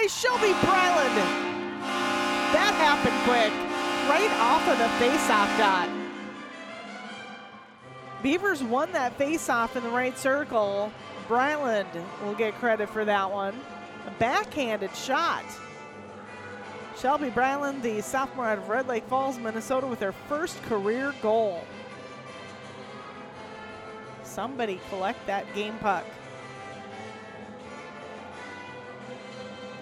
by Shelby Bryland. That happened quick, right off of the faceoff dot. Beavers won that faceoff in the right circle. Bryland will get credit for that one. A backhanded shot. Shelby Bryland, the sophomore out of Red Lake Falls, Minnesota, with her first career goal. Somebody collect that game puck.